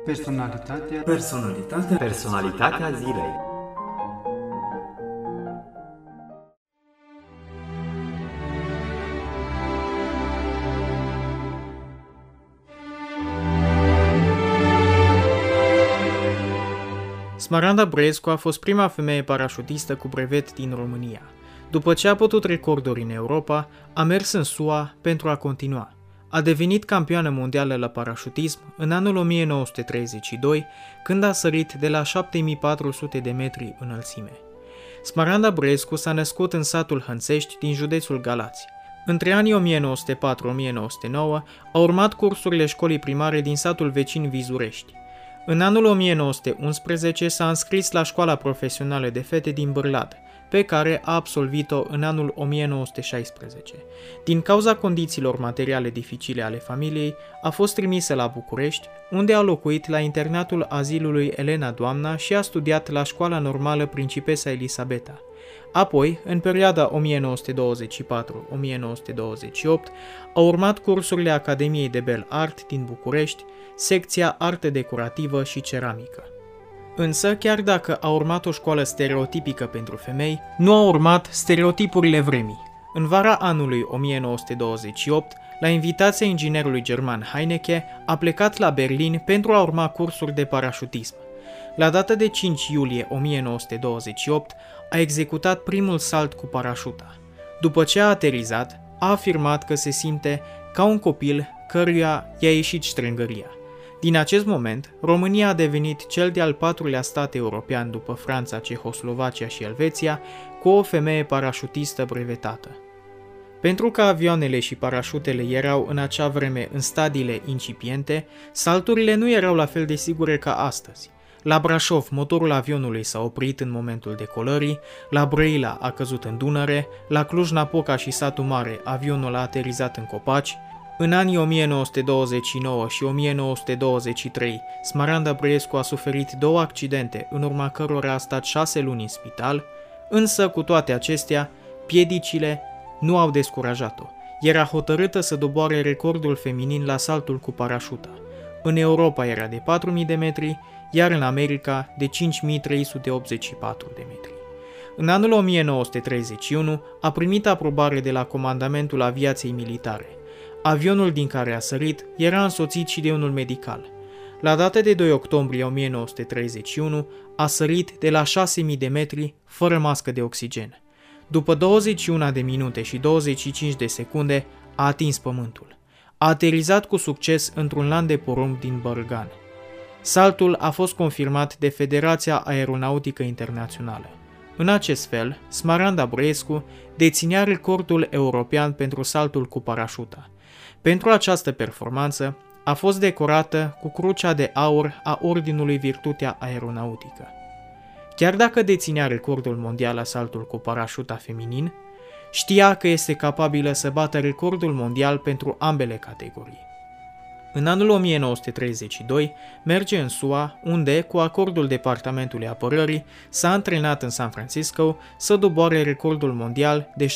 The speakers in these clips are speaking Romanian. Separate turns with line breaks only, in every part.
Personalitatea zilei.
Smaranda Bărescu a fost prima femeie parașutistă cu brevet din România. După ce a bătut recorduri în Europa, a mers în SUA pentru a continua. A devenit campioană mondială la parașutism în anul 1932, când a sărit de la 7400 de metri înălțime. Smaranda Bărescu s-a născut în satul Hânțești din județul Galați. Între anii 1904-1909 a urmat cursurile școlii primare din satul vecin Vizurești. În anul 1911 s-a înscris la școala profesională de fete din Bârlad, pe care a absolvit-o în anul 1916. Din cauza condițiilor materiale dificile ale familiei, a fost trimisă la București, unde a locuit la internatul azilului Elena Doamna și a studiat la Școala Normală Principesa Elisabeta. Apoi, în perioada 1924-1928, a urmat cursurile Academiei de Bel Art din București, secția Artă Decorativă și Ceramică. Însă, chiar dacă a urmat o școală stereotipică pentru femei, nu a urmat stereotipurile vremii. În vara anului 1928, la invitația inginerului german Heinecke, a plecat la Berlin pentru a urma cursuri de parașutism. La data de 5 iulie 1928, a executat primul salt cu parașuta. După ce a aterizat, a afirmat că se simte ca un copil căruia i-a ieșit ștrângăria. Din acest moment, România a devenit cel de-al patrulea stat european după Franța, Cehoslovacia și Elveția, cu o femeie parașutistă brevetată. Pentru că avioanele și parașutele erau în acea vreme în stadiile incipiente, salturile nu erau la fel de sigure ca astăzi. La Brașov, motorul avionului s-a oprit în momentul decolării, la Brăila a căzut în Dunăre, la Cluj-Napoca și Satu Mare avionul a aterizat în copaci. În anii 1929 și 1923, Smaranda Bărescu a suferit 2 accidente, în urma cărora a stat 6 luni în spital, însă, cu toate acestea, piedicile nu au descurajat-o. Era hotărâtă să doboare recordul feminin la saltul cu parașuta. În Europa era de 4000 de metri, iar în America de 5384 de metri. În anul 1931 a primit aprobare de la Comandamentul Aviației Militare. Avionul din care a sărit era însoțit și de unul medical. La data de 2 octombrie 1931 a sărit de la 6000 de metri fără mască de oxigen. După 21 de minute și 25 de secunde a atins pământul. A aterizat cu succes într-un lan de porumb din Bărgan. Saltul a fost confirmat de Federația Aeronautică Internațională. În acest fel, Smaranda Bărescu deținea recordul european pentru saltul cu parașuta. Pentru această performanță a fost decorată cu Crucea de Aur a Ordinului Virtutea Aeronautică. Chiar dacă deținea recordul mondial la saltul cu parașuta feminin, știa că este capabilă să bată recordul mondial pentru ambele categorii. În anul 1932 merge în SUA, unde, cu acordul Departamentului Apărării, s-a antrenat în San Francisco să doboare recordul mondial de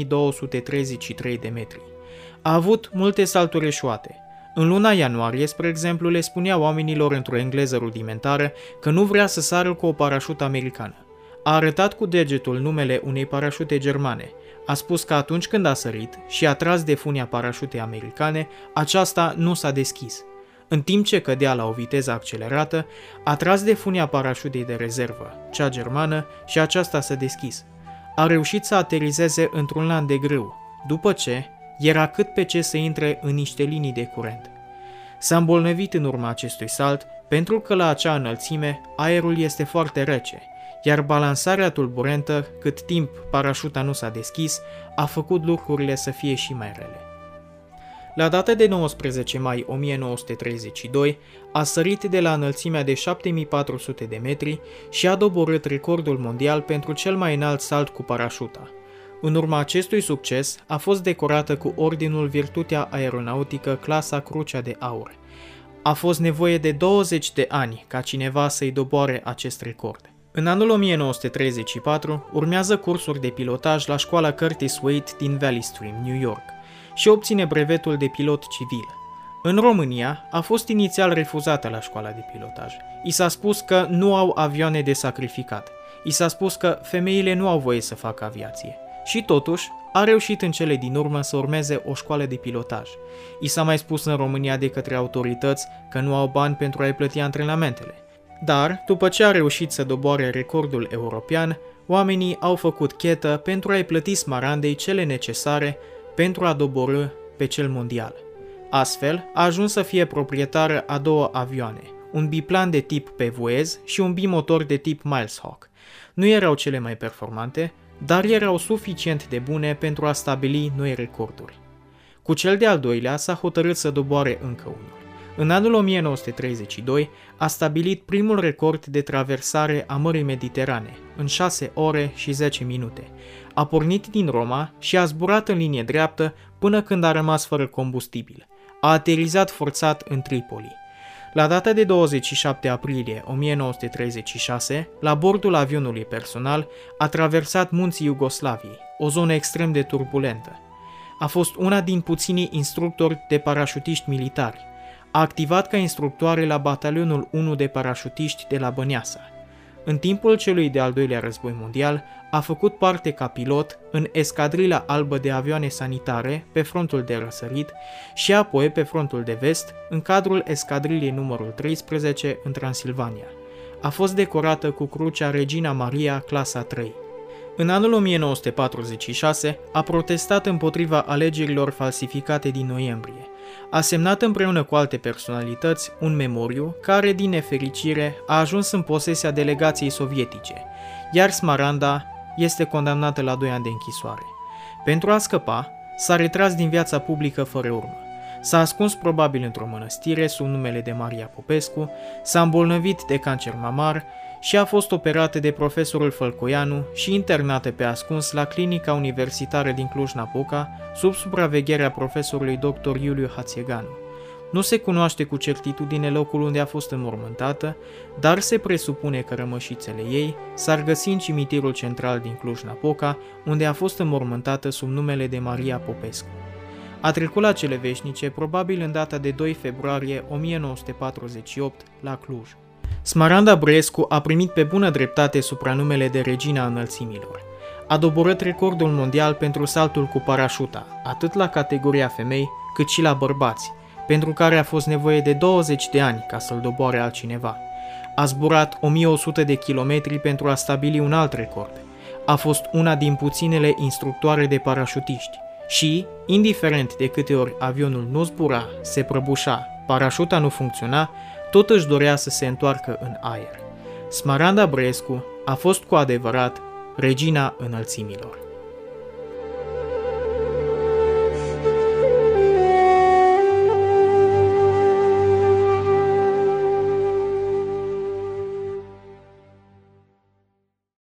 7233 de metri. A avut multe salturi eșuate. În luna ianuarie, spre exemplu, le spunea oamenilor într-o engleză rudimentară că nu vrea să sară cu o parașută americană. A arătat cu degetul numele unei parașute germane. A spus că atunci când a sărit și a tras de funia parașutei americane, aceasta nu s-a deschis. În timp ce cădea la o viteză accelerată, a tras de funia parașutei de rezervă, cea germană, și aceasta s-a deschis. A reușit să aterizeze într-un lan de grâu, după ce era cât pe ce să intre în niște linii de curent. S-a îmbolnăvit în urma acestui salt pentru că la acea înălțime aerul este foarte rece, iar balansarea tulburentă, cât timp parașuta nu s-a deschis, a făcut lucrurile să fie și mai rele. La data de 19 mai 1932 a sărit de la înălțimea de 7400 de metri și a doborât recordul mondial pentru cel mai înalt salt cu parașuta. În urma acestui succes a fost decorată cu Ordinul Virtutea Aeronautică clasa Crucea de Aur. A fost nevoie de 20 de ani ca cineva să-i doboare acest record. În anul 1934 urmează cursuri de pilotaj la școala Curtis Wade din Valley Stream, New York, și obține brevetul de pilot civil. În România a fost inițial refuzată la școala de pilotaj. I s-a spus că nu au avioane de sacrificat. I s-a spus că femeile nu au voie să facă aviație. Și totuși, a reușit în cele din urmă să urmeze o școală de pilotaj. I s-a mai spus în România de către autorități că nu au bani pentru a-i plăti antrenamentele. Dar, după ce a reușit să doboare recordul european, oamenii au făcut chetă pentru a-i plăti Smarandei cele necesare pentru a doborî pe cel mondial. Astfel, a ajuns să fie proprietară a 2 avioane, un biplan de tip PVS și un bimotor de tip Mileshawk. Nu erau cele mai performante, dar erau suficient de bune pentru a stabili noi recorduri. Cu cel de-al doilea s-a hotărât să doboare încă unul. În anul 1932 a stabilit primul record de traversare a Mării Mediterane, în 6 ore și 10 minute. A pornit din Roma și a zburat în linie dreaptă până când a rămas fără combustibil. A aterizat forțat în Tripoli. La data de 27 aprilie 1936, la bordul avionului personal, a traversat munții Iugoslaviei, o zonă extrem de turbulentă. A fost una din puținii instructori de parașutiști militari. A activat ca instructoare la batalionul 1 de parașutiști de la Băneasa. În timpul celui de-al doilea război mondial, a făcut parte ca pilot în escadrila albă de avioane sanitare pe frontul de răsărit și apoi pe frontul de vest, în cadrul escadrilei numărul 13 în Transilvania. A fost decorată cu crucea Regina Maria clasa 3. În anul 1946 a protestat împotriva alegerilor falsificate din noiembrie. A semnat împreună cu alte personalități un memoriu care, din nefericire, a ajuns în posesia delegației sovietice, iar Smaranda este condamnată la 2 ani de închisoare. Pentru a scăpa, s-a retras din viața publică fără urmă. S-a ascuns probabil într-o mănăstire sub numele de Maria Popescu, s-a îmbolnăvit de cancer mamar și a fost operată de profesorul Fălcoianu și internată pe ascuns la clinica universitară din Cluj-Napoca, sub supravegherea profesorului dr. Iuliu Hațieganu. Nu se cunoaște cu certitudine locul unde a fost înmormântată, dar se presupune că rămășițele ei s-ar găsi în cimitirul central din Cluj-Napoca, unde a fost înmormântată sub numele de Maria Popescu. A trecut la cele veșnice probabil în data de 2 februarie 1948 la Cluj. Smaranda Băescu a primit pe bună dreptate supranumele de Regina Înălțimilor. A doborât recordul mondial pentru saltul cu parașuta, atât la categoria femei, cât și la bărbați, pentru care a fost nevoie de 20 de ani ca să-l doboare altcineva. A zburat 1100 de kilometri pentru a stabili un alt record. A fost una din puținele instructoare de parașutiști și, indiferent de câte ori avionul nu zbura, se prăbușa, parașuta nu funcționa, tot își dorea să se întoarcă în aer. Smaranda Băescu a fost cu adevărat Regina Înălțimilor.